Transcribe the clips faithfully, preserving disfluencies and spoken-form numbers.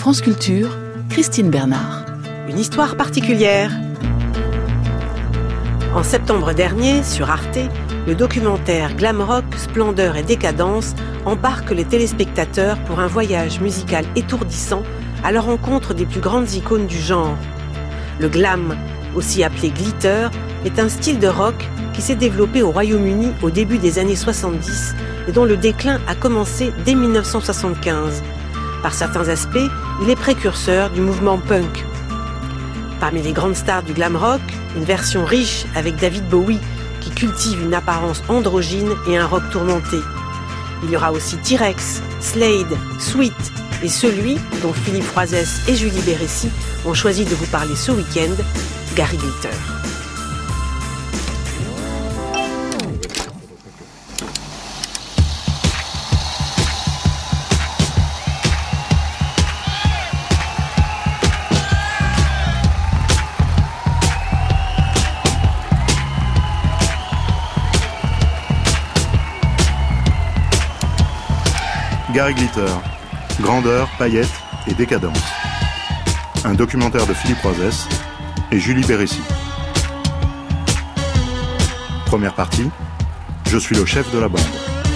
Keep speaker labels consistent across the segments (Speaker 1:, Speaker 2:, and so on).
Speaker 1: France Culture, Christine Bernard.
Speaker 2: Une histoire particulière. En septembre dernier, sur Arte, le documentaire Glam Rock, Splendeur et Décadence embarque les téléspectateurs pour un voyage musical étourdissant à la rencontre des plus grandes icônes du genre. Le glam, aussi appelé glitter, est un style de rock qui s'est développé au Royaume-Uni au début des années soixante-dix et dont le déclin a commencé dès mille neuf cent soixante-quinze. Par certains aspects, il est précurseur du mouvement punk. Parmi les grandes stars du glam rock, une version riche avec David Bowie qui cultive une apparence androgyne et un rock tourmenté. Il y aura aussi T-Rex, Slade, Sweet et celui dont Philippe Froisès et Julie Bérécy ont choisi de vous parler ce week-end, Gary Glitter.
Speaker 3: Gary Glitter, grandeur, paillettes et décadence. Un documentaire de Philippe Froisès et Julie Bérécy. Première partie, je suis le chef de la bande.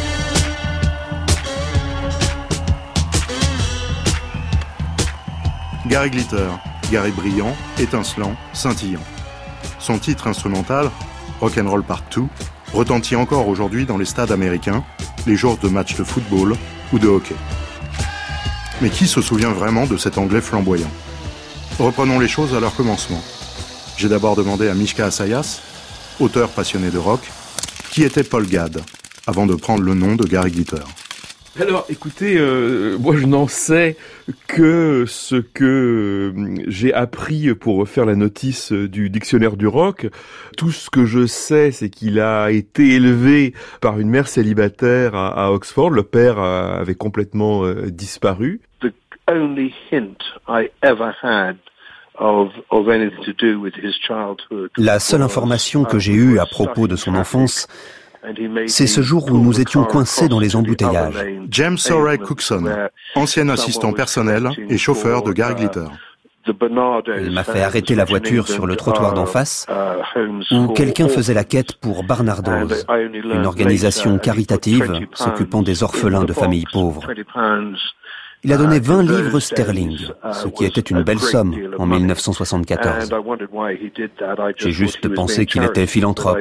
Speaker 3: Gary Glitter, Gary brillant, étincelant, scintillant. Son titre instrumental, Rock'n'Roll Part deux, retentit encore aujourd'hui dans les stades américains, les jours de matchs de football ou de hockey. Mais qui se souvient vraiment de cet anglais flamboyant ? Reprenons les choses à leur commencement. J'ai d'abord demandé à Mishka Assayas, auteur passionné de rock, qui était Paul Gad, avant de prendre le nom de Gary Glitter.
Speaker 4: Alors, écoutez, euh, moi je n'en sais que ce que euh, j'ai appris pour faire la notice du dictionnaire du rock. Tout ce que je sais, c'est qu'il a été élevé par une mère célibataire à, à Oxford. Le père a, avait complètement euh, disparu.
Speaker 5: The only hint I ever had of, of anything to do with his childhood.
Speaker 6: La seule information que j'ai eue à propos de son enfance, c'est ce jour où nous étions coincés dans les embouteillages.
Speaker 3: James Surrey Cookson, ancien assistant personnel et chauffeur de Gary Glitter.
Speaker 6: Il m'a fait arrêter la voiture sur le trottoir d'en face, où quelqu'un faisait la quête pour Barnardo's, une organisation caritative s'occupant des orphelins de familles pauvres. Il a donné vingt livres sterling, ce qui était une belle somme en mille neuf cent soixante-quatorze. J'ai juste pensé qu'il était philanthrope.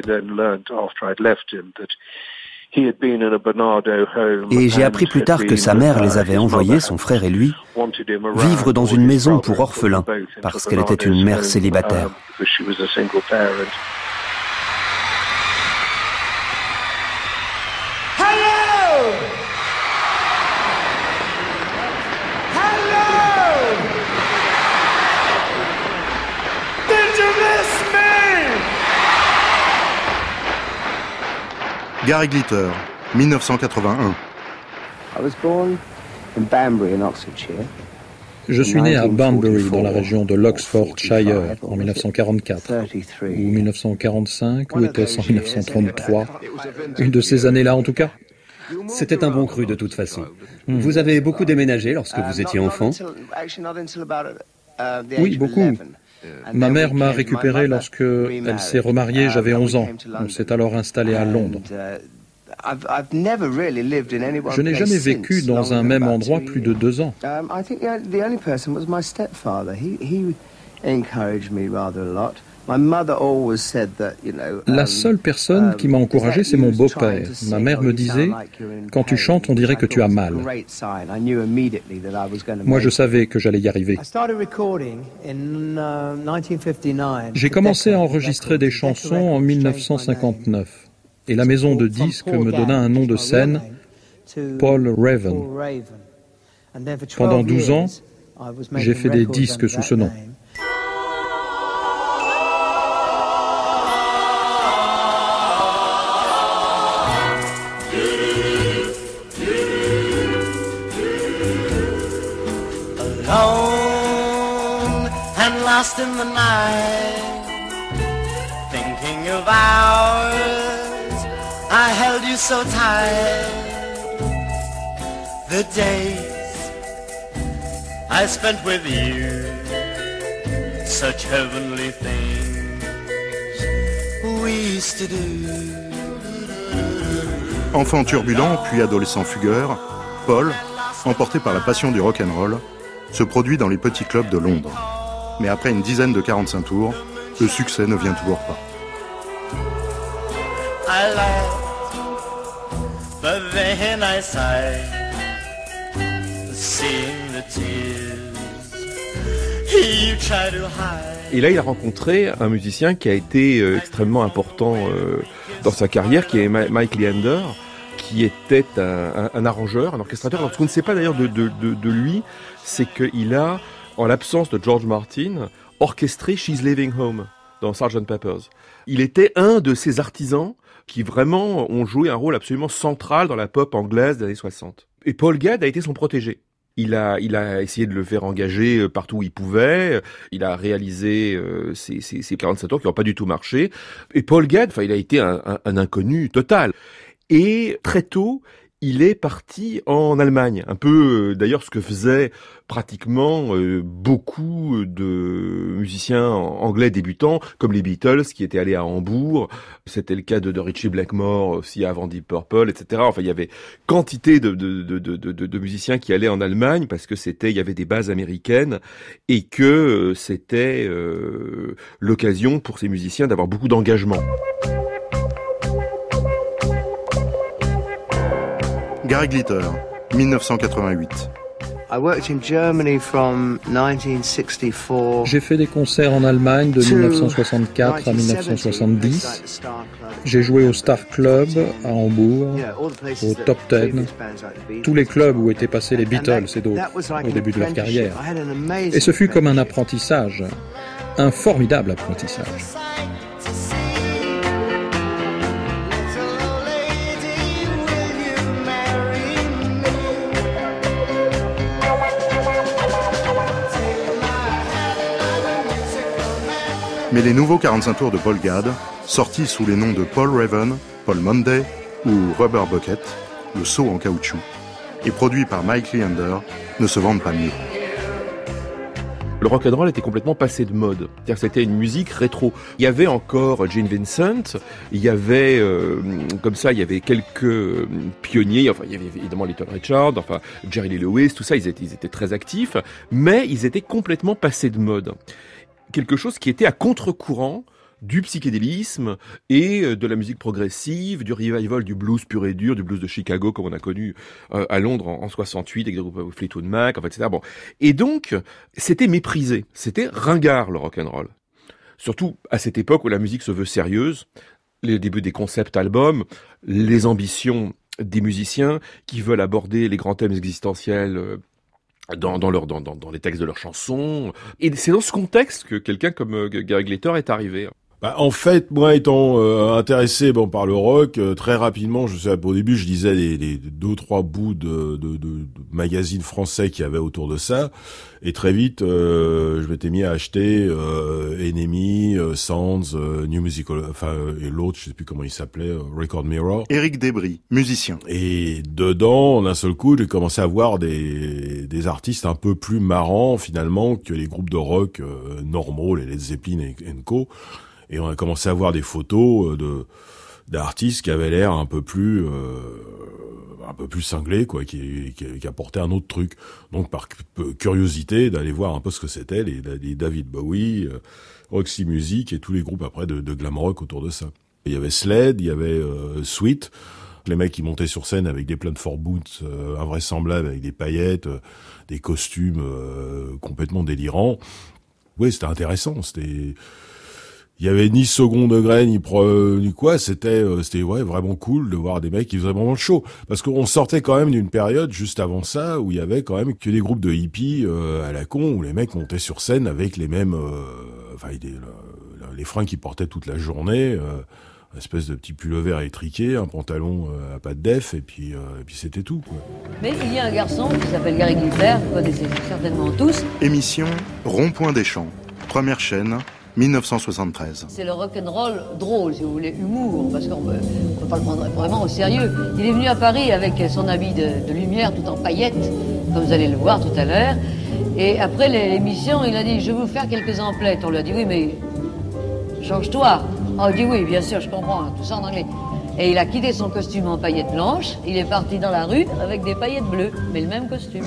Speaker 6: Et j'ai appris plus tard que sa mère les avait envoyés, son frère et lui, vivre dans une maison pour orphelins, parce qu'elle était une mère célibataire.
Speaker 3: Gary Glitter, mille neuf cent quatre-vingt-un.
Speaker 7: Je suis né à Banbury, dans la région de l'Oxfordshire, en mille neuf cent quarante-quatre. Ou mille neuf cent quarante-cinq, ou était-ce en mille neuf cent trente-trois ? Une de ces années-là, en tout cas.
Speaker 8: C'était un bon cru, de toute façon. Hmm. Vous avez beaucoup déménagé lorsque vous étiez enfant ?
Speaker 7: Oui, beaucoup. Ma mère m'a récupéré lorsque elle s'est remariée, j'avais onze ans. On s'est alors installé à Londres. Je n'ai jamais vécu dans un même endroit plus de deux ans. La seule personne qui m'a encouragé, c'est mon beau-père. Ma mère me disait, quand tu chantes, on dirait que tu as mal. Moi, je savais que j'allais y arriver. J'ai commencé à enregistrer des chansons en mille neuf cent cinquante-neuf. Et la maison de disques me donna un nom de scène, Paul Raven. Pendant douze ans, j'ai fait des disques sous ce nom.
Speaker 9: Lost in the night, thinking of hours I held you so tight. The days I spent with you. Such heavenly things we used to do.
Speaker 3: Enfant turbulent, puis adolescent fugueur, Paul, emporté par la passion du rock'n'roll, se produit dans les petits clubs de Londres. Mais après une dizaine de quarante-cinq tours, le succès ne vient toujours pas.
Speaker 9: I laughed, but then I sighed, seeing the tears you try to hide.
Speaker 4: Et là, il a rencontré un musicien qui a été euh, extrêmement important euh, dans sa carrière, qui est Mike Leander, qui était un, un, un arrangeur, un orchestrateur. Alors, ce qu'on ne sait pas d'ailleurs de, de, de, de lui, c'est qu'il a, en l'absence de George Martin, orchestré She's Leaving Home dans sergeant Pepper's. Il était un de ces artisans qui vraiment ont joué un rôle absolument central dans la pop anglaise des années soixante. Et Paul Gad a été son protégé. Il a, il a essayé de le faire engager partout où il pouvait. Il a réalisé euh, ces, ces, ces quarante-sept tours qui n'ont pas du tout marché. Et Paul Gad, enfin, il a été un, un, un inconnu total. Et très tôt, il est parti en Allemagne. Un peu, euh, d'ailleurs, ce que faisaient pratiquement euh, beaucoup de musiciens anglais débutants, comme les Beatles, qui étaient allés à Hambourg. C'était le cas de, de Ritchie Blackmore aussi avant Deep Purple, et cetera. Enfin, il y avait quantité de, de, de, de, de, de musiciens qui allaient en Allemagne parce que c'était, il y avait des bases américaines et que euh, c'était euh, l'occasion pour ces musiciens d'avoir beaucoup d'engagement.
Speaker 3: Gary Glitter, dix-neuf cent quatre-vingt-huit.
Speaker 7: J'ai fait des concerts en Allemagne de dix-neuf cent soixante-quatre à dix-neuf cent soixante-dix. J'ai joué au Star Club à Hambourg, au Top Ten, tous les clubs où étaient passés les Beatles et d'autres au début de leur carrière. Et ce fut comme un apprentissage, un formidable apprentissage.
Speaker 3: Mais les nouveaux quarante-cinq tours de Paul Gad, sortis sous les noms de Paul Raven, Paul Monday ou Rubber Bucket, le seau en caoutchouc, et produits par Mike Leander, ne se vendent pas mieux.
Speaker 4: Le rock'n'roll était complètement passé de mode. C'est-à-dire que c'était une musique rétro. Il y avait encore Gene Vincent, il y avait, euh, comme ça, il y avait quelques euh, pionniers, enfin, il y avait évidemment Little Richard, enfin, Jerry Lee Lewis, tout ça, ils étaient, ils étaient très actifs, mais ils étaient complètement passés de mode. Quelque chose qui était à contre-courant du psychédélisme et de la musique progressive, du revival du blues pur et dur, du blues de Chicago comme on a connu euh, à Londres en, en soixante-huit avec des groupes Fleetwood Mac, enfin, et cetera. Bon. Et donc, c'était méprisé, c'était ringard le rock'n'roll. Surtout à cette époque où la musique se veut sérieuse, les débuts des concept albums, les ambitions des musiciens qui veulent aborder les grands thèmes existentiels euh, Dans, dans, leur, dans, dans, dans les textes de leurs chansons. Et c'est dans ce contexte que quelqu'un comme euh, Gary Glitter est arrivé.
Speaker 10: Bah, en fait, moi étant euh, intéressé bon par le rock, euh, très rapidement, je sais, au début, je lisais les, les deux trois bouts de, de, de, de magazines français qu'il y avait autour de ça, et très vite, euh, je m'étais mis à acheter euh, Enemy, euh, Sounds, euh, New Musical, enfin euh, et l'autre, je sais plus comment il s'appelait, euh, Record Mirror.
Speaker 3: Éric Desbris, musicien.
Speaker 10: Et dedans, d'un seul coup, j'ai commencé à voir des des artistes un peu plus marrants finalement que les groupes de rock euh, normaux, les Led Zeppelin et, et co. Et on a commencé à voir des photos de d'artistes qui avaient l'air un peu plus euh, un peu plus cinglés, quoi, qui, qui qui apportaient un autre truc. Donc par curiosité d'aller voir un peu ce que c'était les, les David Bowie, euh, Roxy Music et tous les groupes après de, de glam rock autour de ça. Il y avait Sled, il y avait euh, Sweet, les mecs qui montaient sur scène avec des plein de four boots euh, invraisemblables, avec des paillettes, euh, des costumes euh, complètement délirants. Oui, c'était intéressant, c'était il y avait ni second degré ni pro, ni quoi, c'était euh, c'était ouais vraiment cool de voir des mecs qui faisaient vraiment le show, parce qu'on sortait quand même d'une période juste avant ça où il y avait quand même que des groupes de hippies euh, à la con où les mecs montaient sur scène avec les mêmes euh, enfin des, le, les fringues qu'ils portaient toute la journée, euh, une espèce de petit pull-over étriqué, un pantalon euh, à pas de def et puis euh, et puis c'était tout, quoi.
Speaker 11: Mais il y a un garçon qui s'appelle Gary Glitter, vous connaissez certainement tous.
Speaker 3: Émission Rond-Point des Champs, première chaîne, dix-neuf cent soixante-treize.
Speaker 11: C'est le rock'n'roll drôle, si vous voulez, humour, parce qu'on ne peut pas le prendre vraiment au sérieux. Il est venu à Paris avec son habit de, de lumière tout en paillettes, comme vous allez le voir tout à l'heure, Et après l'émission, il a dit, je vais vous faire quelques emplettes. On lui a dit, oui, mais change-toi. Oh, il dit, oui, bien sûr, je comprends, hein, tout ça en anglais. Et il a quitté son costume en paillettes blanches, il est parti dans la rue avec des paillettes bleues, mais le même costume.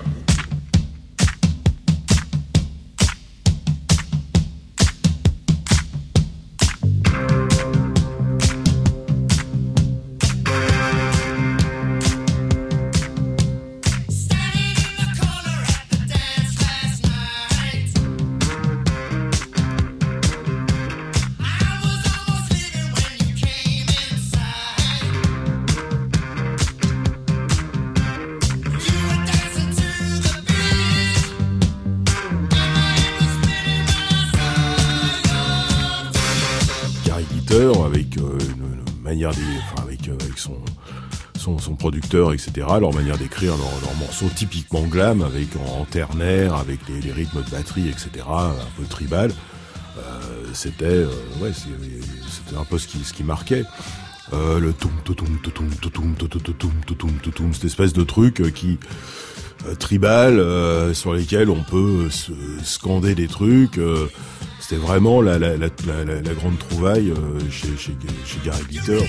Speaker 10: avec euh, une, une manière des, enfin avec, euh, avec son, son son producteur, et cetera. Leur manière d'écrire leurs leur morceaux typiquement glam, avec en, en ternaire, avec les, les rythmes de batterie, et cetera. Un peu tribal. Euh, c'était euh, ouais, c'était un peu ce qui ce qui marquait. Euh, le toum toum toum toum toum toum toum toum toum, cette espèce de truc qui euh, tribal euh, sur lesquels on peut se scander des trucs. Euh, c'était vraiment la la la la, la grande trouvaille euh, chez chez chez Gary Glitter.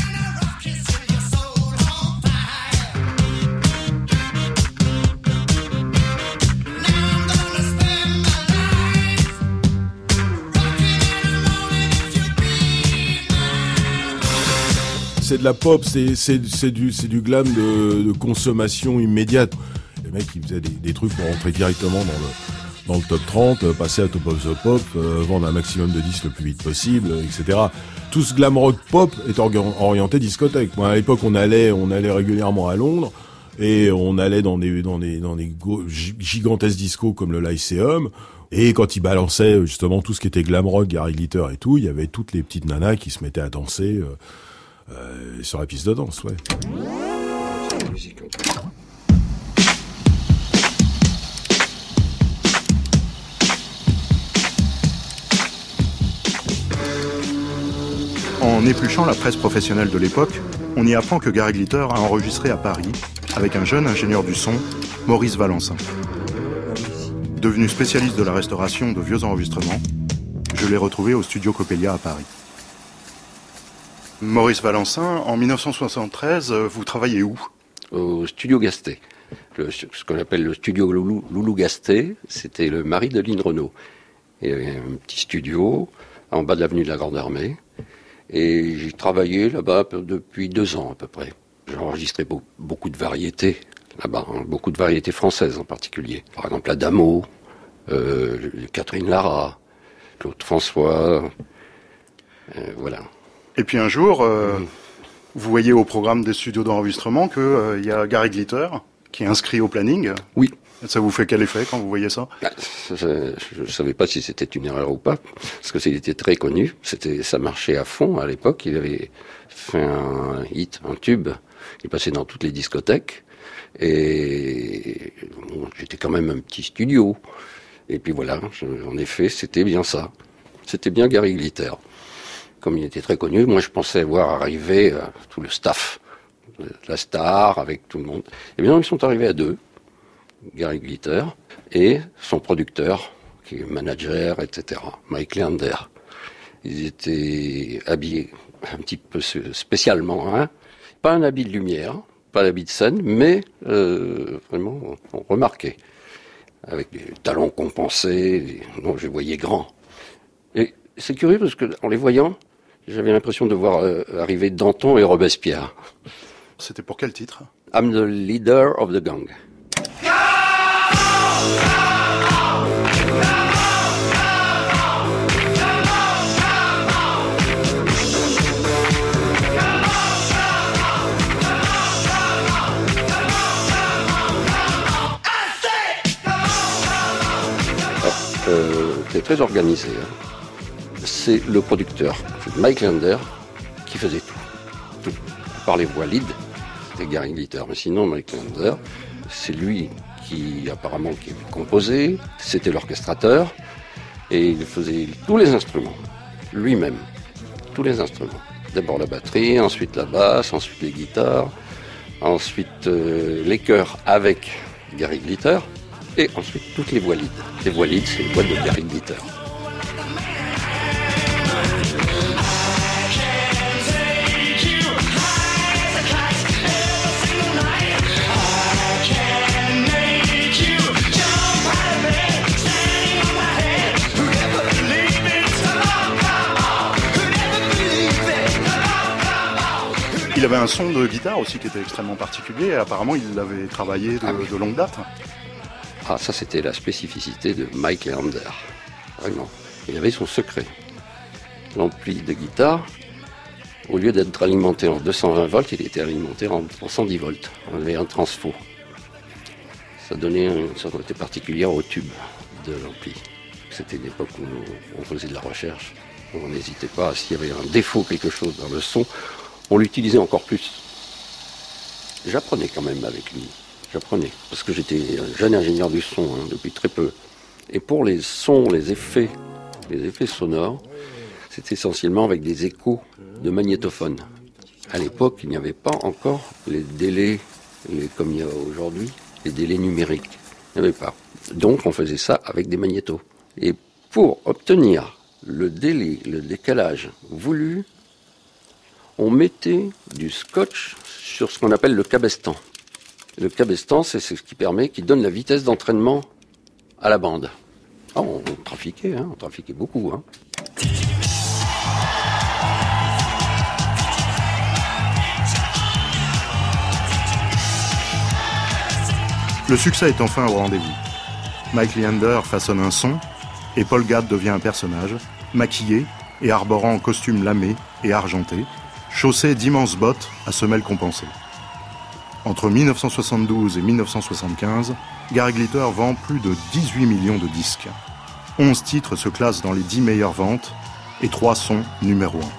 Speaker 10: C'est de la pop, c'est c'est c'est du c'est du glam de, de consommation immédiate. Les mecs ils faisaient des, des trucs pour rentrer directement dans le dans le top trente, passer à Top of the Pop, euh, vendre un maximum de disques le plus vite possible, et cetera. Tout ce glam rock pop est orienté discothèque. Moi à l'époque on allait on allait régulièrement à Londres et on allait dans des dans des dans des go- gigantesques discos comme le Lyceum. Et quand ils balançaient justement tout ce qui était glam rock, Gary Glitter et tout, il y avait toutes les petites nanas qui se mettaient à danser. Euh, Euh, sur la piste de danse, ouais.
Speaker 3: En épluchant la presse professionnelle de l'époque, on y apprend que Gary Glitter a enregistré à Paris avec un jeune ingénieur du son, Maurice Valencin. Devenu spécialiste de la restauration de vieux enregistrements, je l'ai retrouvé au studio Coppelia à Paris. Maurice Valencin, en dix-neuf cent soixante-treize, vous travaillez où ?
Speaker 12: Au studio Gastet. Le, ce qu'on appelle le studio Loulou, Loulou Gastet, c'était le mari de Lynn Renaud. Il y avait un petit studio en bas de l'avenue de la Grande Armée. Et j'ai travaillé là-bas depuis deux ans à peu près. J'ai enregistré be- beaucoup de variétés là-bas, hein, beaucoup de variétés françaises en particulier. Par exemple Adamo, euh, Catherine Lara, Claude François, euh, voilà.
Speaker 3: Et puis un jour, euh, mmh. vous voyez au programme des studios d'enregistrement qu'il euh, y a Gary Glitter qui est inscrit au planning.
Speaker 12: Oui.
Speaker 3: Ça vous fait quel effet quand vous voyez ça ?
Speaker 12: Bah, je ne savais pas si c'était une erreur ou pas, parce que c'était très connu. C'était, ça marchait à fond à l'époque. Il avait fait un hit, un tube. Il passait dans toutes les discothèques. Et bon, j'étais quand même un petit studio. Et puis voilà, je, en effet, c'était bien ça. C'était bien Gary Glitter. Comme il était très connu, moi je pensais voir arriver euh, tout le staff, la star avec tout le monde. Et bien ils sont arrivés à deux, Gary Glitter et son producteur, qui est manager, et cetera, Mike Leander. Ils étaient habillés un petit peu spécialement, hein, pas un habit de lumière, pas un habit de scène, mais euh, vraiment remarqué, avec des talons compensés, non, je voyais grand. Et c'est curieux parce que en les voyant, j'avais l'impression de voir euh, arriver Danton et Robespierre.
Speaker 3: C'était pour quel titre ?
Speaker 12: I'm the leader of the gang. Alors, euh, c'est très organisé, hein. C'est le producteur, Mike Leander, qui faisait tout. tout. Par les voix lead, c'était Gary Glitter. Mais sinon, Mike Leander, c'est lui qui, apparemment, qui composait, c'était l'orchestrateur, et il faisait tous les instruments, lui-même, tous les instruments. D'abord la batterie, ensuite la basse, ensuite les guitares, ensuite euh, les chœurs avec Gary Glitter, et ensuite toutes les voix lead. Les voix lead, c'est les voix de Gary Glitter.
Speaker 3: Il avait un son de guitare aussi qui était extrêmement particulier et apparemment il l'avait travaillé de, ah oui. de longue date.
Speaker 12: Ah, ça c'était la spécificité de Mike Leander. Vraiment. Il avait son secret. L'ampli de guitare, au lieu d'être alimenté en deux cent vingt volts, il était alimenté en cent dix volts. On avait un transfo. Ça donnait une sonorité particulière au tube de l'ampli. C'était une époque où on faisait de la recherche. On n'hésitait pas, s'il y avait un défaut, quelque chose dans le son, on l'utilisait encore plus. J'apprenais quand même avec lui. J'apprenais. Parce que j'étais un jeune ingénieur du son hein, depuis très peu. Et pour les sons, les effets, les effets sonores, c'est essentiellement avec des échos de magnétophone. À l'époque, il n'y avait pas encore les délais, les, comme il y a aujourd'hui, les délais numériques. Il n'y avait pas. Donc on faisait ça avec des magnétos. Et pour obtenir le délai, le décalage voulu, on mettait du scotch sur ce qu'on appelle le cabestan. Le cabestan, c'est ce qui permet, qui donne la vitesse d'entraînement à la bande. Oh, on trafiquait, hein, on trafiquait beaucoup. Hein.
Speaker 3: Le succès est enfin au rendez-vous. Mike Leander façonne un son et Paul Gad devient un personnage, maquillé et arborant un costume lamé et argenté, chaussé d'immenses bottes à semelles compensées. Entre dix-neuf cent soixante-douze et dix-neuf cent soixante-quinze, Gary Glitter vend plus de dix-huit millions de disques. onze titres se classent dans les dix meilleures ventes et trois sont numéro un.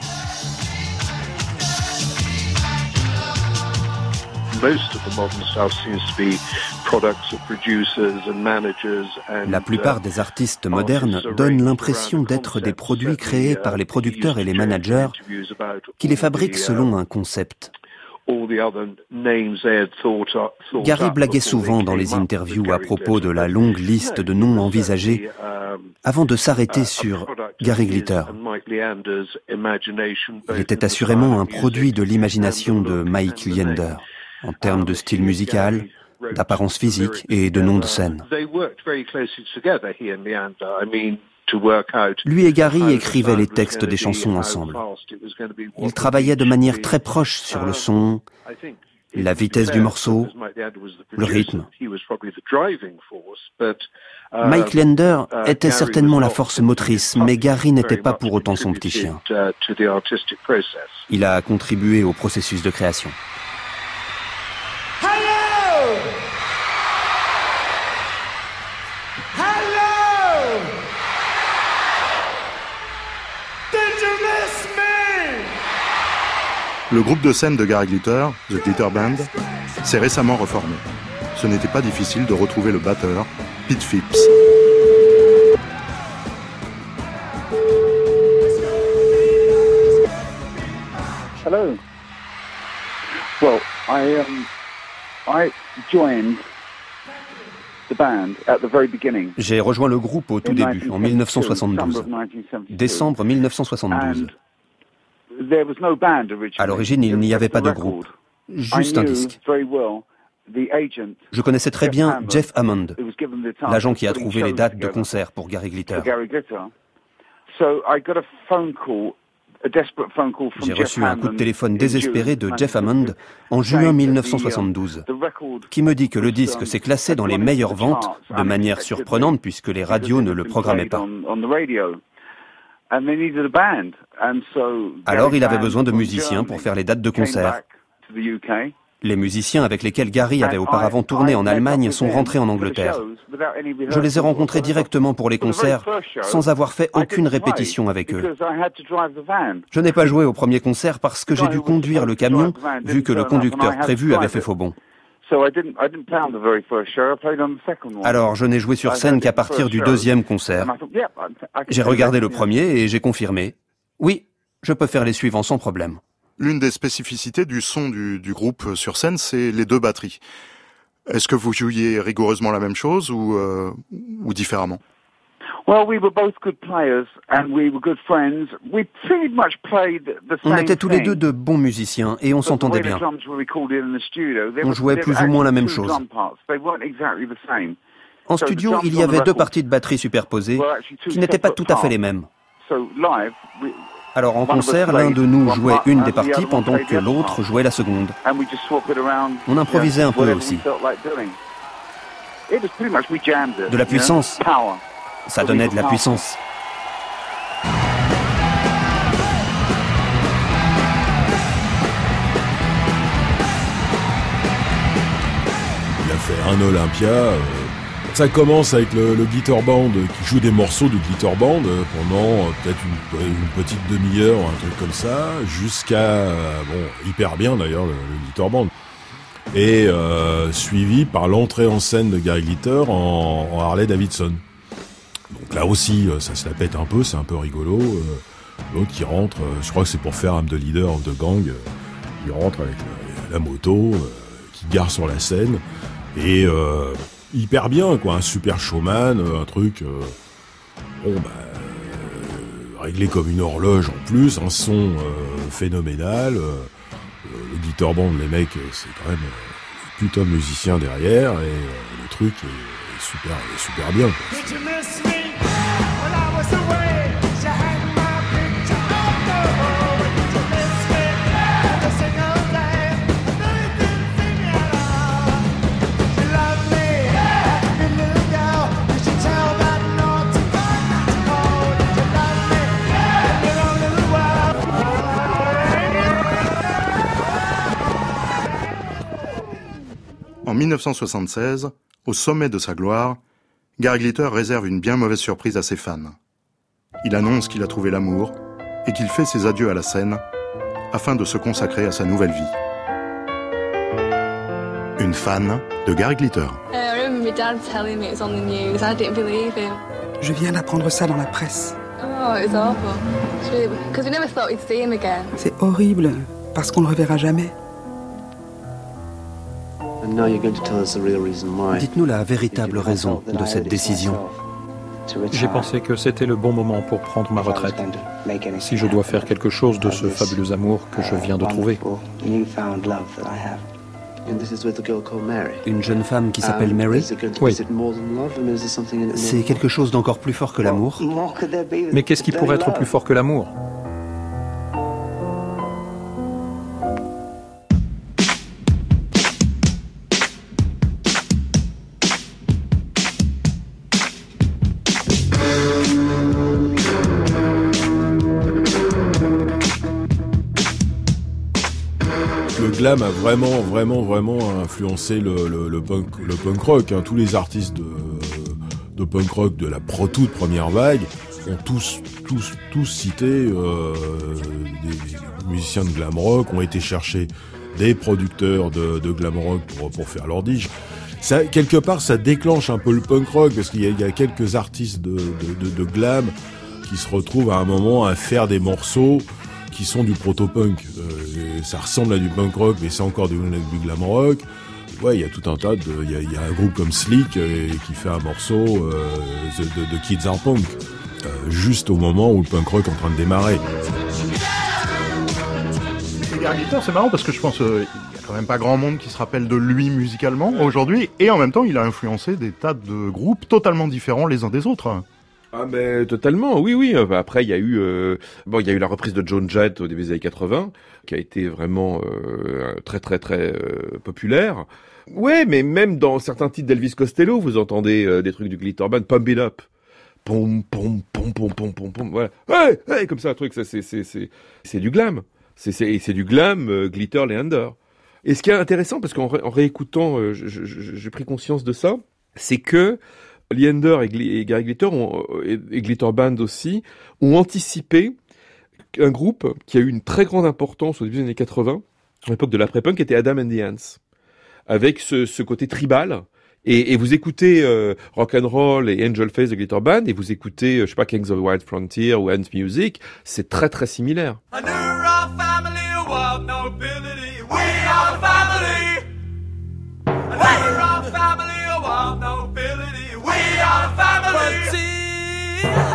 Speaker 6: La plupart des artistes modernes donnent l'impression d'être des produits créés par les producteurs et les managers qui les fabriquent selon un concept. Gary blaguait souvent dans les interviews à propos de la longue liste de noms envisagés avant de s'arrêter sur Gary Glitter. Il était assurément un produit de l'imagination de Mike Leander, en termes de style musical, d'apparence physique et de nom de scène. Lui et Gary écrivaient les textes des chansons ensemble. Ils travaillaient de manière très proche sur le son, la vitesse du morceau, le rythme. Mike Leander était certainement la force motrice, mais Gary n'était pas pour autant son petit chien. Il a contribué au processus de création.
Speaker 3: Le groupe de scène de Gary Glitter, The Glitter Band, s'est récemment reformé. Ce n'était pas difficile de retrouver le batteur, Pete Phipps.
Speaker 13: Hello. Well, I um, I joined the band at the very beginning.
Speaker 6: J'ai rejoint le groupe au tout début, en dix-neuf cent soixante-douze, décembre dix-neuf cent soixante-douze. À l'origine, il n'y avait pas de groupe, juste un disque. Je connaissais très bien Jeff Hammond, l'agent qui a trouvé les dates de concert pour Gary Glitter. J'ai reçu un coup de téléphone désespéré de Jeff Hammond en juin dix-neuf cent soixante-douze, qui me dit que le disque s'est classé dans les meilleures ventes de manière surprenante puisque les radios ne le programmaient pas. Alors il avait besoin de musiciens pour faire les dates de concert. Les musiciens avec lesquels Gary avait auparavant tourné en Allemagne sont rentrés en Angleterre. Je les ai rencontrés directement pour les concerts, sans avoir fait aucune répétition avec eux. Je n'ai pas joué au premier concert parce que j'ai dû conduire le camion, vu que le conducteur prévu avait fait faux bond. Alors je n'ai joué sur scène qu'à partir du deuxième concert. J'ai regardé le premier et j'ai confirmé. Oui, je peux faire les suivants sans problème.
Speaker 3: L'une des spécificités du son du, du groupe sur scène, c'est les deux batteries. Est-ce que vous jouiez rigoureusement la même chose ou, euh, ou différemment?
Speaker 13: Well, we were both good players and we were good friends. We pretty much played the same.
Speaker 6: On était tous les deux de bons musiciens et on s'entendait bien. On jouait plus ou moins la même chose. En studio, il y avait deux parties de batterie superposées qui n'étaient pas tout à fait les mêmes. Alors en concert, l'un de nous jouait une des parties pendant que l'autre jouait la seconde. On improvisait un peu aussi. De la puissance. Ça donnait de la puissance.
Speaker 10: Il a fait un Olympia. Euh, ça commence avec le, le Glitter Band qui joue des morceaux de Glitter Band euh, pendant euh, peut-être une, une petite demi-heure, un truc comme ça, jusqu'à euh, bon hyper bien d'ailleurs le, le Glitter Band. Et euh, suivi par l'entrée en scène de Gary Glitter en, en Harley Davidson. Donc là aussi, ça se la pète un peu, c'est un peu rigolo. L'autre qui rentre, je crois que c'est pour faire I'm the leader of the gang, il rentre avec la moto, qui gare sur la scène, et euh, hyper bien, quoi, un super showman, un truc, euh, bon bah, euh, réglé comme une horloge en plus, un son euh, phénoménal, euh, le guitar band, les mecs, c'est quand même euh, putain de musiciens derrière, et euh, le truc est, est super, est super bien, quoi.
Speaker 3: En dix-neuf cent soixante-seize, au sommet de sa gloire, Gary Glitter réserve une bien mauvaise surprise à ses fans. Il annonce qu'il a trouvé l'amour et qu'il fait ses adieux à la scène afin de se consacrer à sa nouvelle vie. Une fan de Gary Glitter.
Speaker 14: Je viens d'apprendre ça dans la presse. C'est horrible, parce qu'on ne le reverra jamais.
Speaker 6: Dites-nous la véritable raison de cette décision.
Speaker 7: J'ai pensé que c'était le bon moment pour prendre ma retraite. Si je dois faire quelque chose de ce fabuleux amour que je viens de trouver.
Speaker 6: Une jeune femme qui s'appelle Mary?
Speaker 7: Oui.
Speaker 6: C'est quelque chose d'encore plus fort que l'amour?
Speaker 7: Mais qu'est-ce qui pourrait être plus fort que l'amour?
Speaker 10: Le glam a vraiment, vraiment, vraiment influencé le, le, le, punk, le punk rock. Hein. Tous les artistes de, de punk rock de la pro, toute première vague ont tous, tous, tous cité euh, des musiciens de glam rock, ont été chercher des producteurs de, de glam rock pour, pour faire leur disque. Ça, quelque part, ça déclenche un peu le punk rock parce qu'il y a, il y a quelques artistes de, de, de, de glam qui se retrouvent à un moment à faire des morceaux qui sont du proto-punk. Euh, ça ressemble à du punk rock, mais c'est encore du, du glam rock. Ouais, il y a tout un tas de... Il y a, y a un groupe comme Slick euh, qui fait un morceau euh, de, de, de Kids Are Punk, euh, juste au moment où le punk rock est en train de démarrer.
Speaker 3: Gary Glitter, c'est marrant parce que je pense qu'il euh, y a quand même pas grand monde qui se rappelle de lui musicalement aujourd'hui, et en même temps, il a influencé des tas de groupes totalement différents les uns des autres.
Speaker 4: Ah mais totalement, oui oui. Après il y a eu euh, bon il y a eu la reprise de Joan Jett au début des années quatre-vingts qui a été vraiment euh, très très très euh, populaire. Ouais, mais même dans certains titres d'Elvis Costello, vous entendez euh, des trucs du Glitter Band, Pump It Up, pom pom pom pom pom pom pom, voilà, hey, hey, comme ça un truc, ça c'est c'est c'est c'est du glam, c'est c'est c'est du glam euh, Glitter Leander. Et ce qui est intéressant parce qu'en ré, en réécoutant, euh, je, je, je, j'ai pris conscience de ça, c'est que Leander et, Gl- et Gary Glitter ont, et, et Glitter Band aussi ont anticipé un groupe qui a eu une très grande importance au début des années quatre-vingts, à l'époque de l'après-punk, qui était Adam and the Ants, avec ce, ce côté tribal. Et, et vous écoutez euh, Rock'n'Roll et Angel Face de Glitter Band, et vous écoutez, euh, je sais pas, Kings of the Wild Frontier ou Ants Music, c'est très très similaire.
Speaker 9: Family, a wild nobility. We are the family.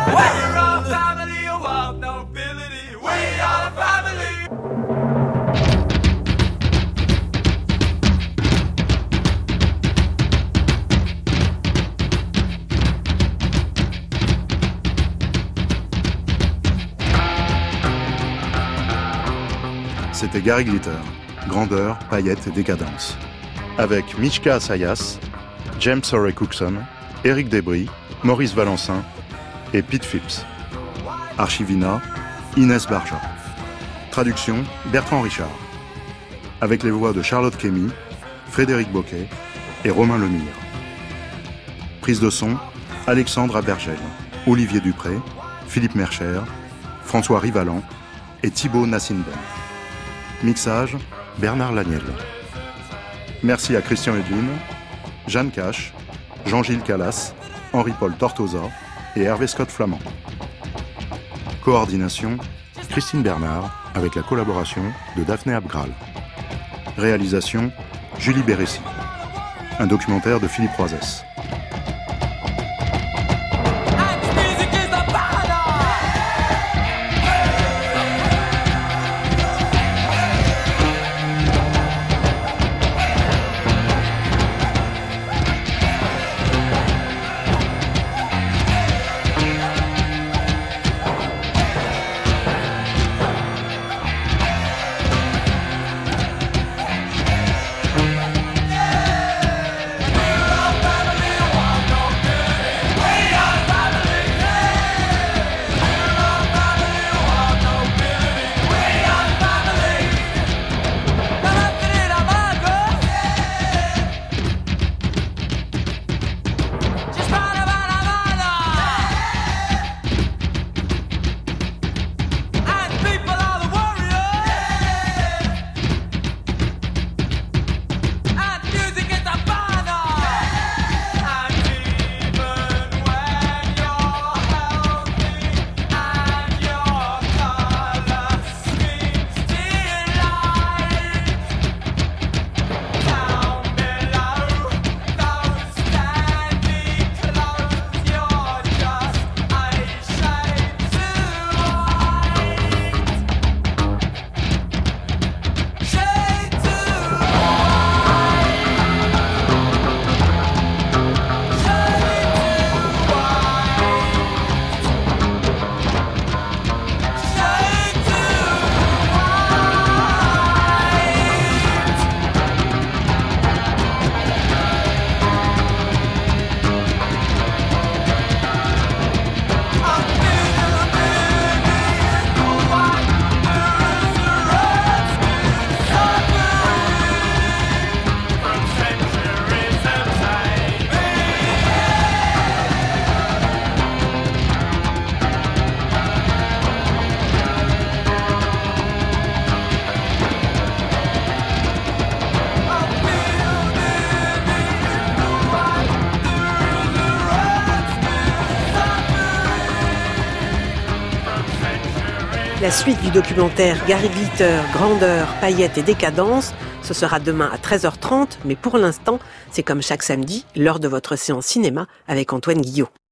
Speaker 3: C'était Gary Glitter, grandeur, paillettes et décadence. Avec Michka Assayas, James Surrey Cookson, Éric Desbris, Maurice Valencin et Pete Phipps. Archivina, Inès Barja. Traduction, Bertrand Richard. Avec les voix de Charlotte Kémy, Frédéric Boquet et Romain Lemire. Prise de son, Alexandre Abergel, Olivier Dupré, Philippe Mercher, François Rivalan et Thibaut Nassimben. Mixage, Bernard Laniel. Merci à Christian Edwin, Jeanne Cache, Jean-Gilles Calas, Henri-Paul Tortosa et Hervé Scott Flamand. Coordination, Christine Bernard, avec la collaboration de Daphné Abgral. Réalisation, Julie Bérécy. Un documentaire de Philippe Roisès.
Speaker 2: La suite du documentaire Gary Glitter, grandeur, paillettes et décadence, ce sera demain à treize heures trente, mais pour l'instant, c'est comme chaque samedi, l'heure de votre séance cinéma avec Antoine Guillot.